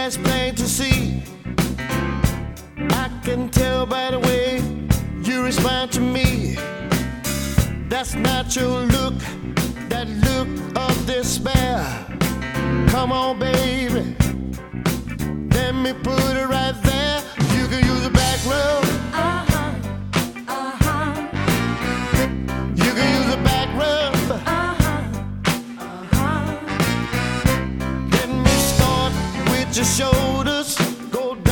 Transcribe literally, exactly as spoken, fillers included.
that's plain to see. I can tell by the way you respond to me. That's not your look, that look of despair. Come on, baby, let me put it right there. You can use a back rub. Uh-huh, uh-huh. You can use a back rub. Uh-huh, uh-huh. Let me start with your shoulders, go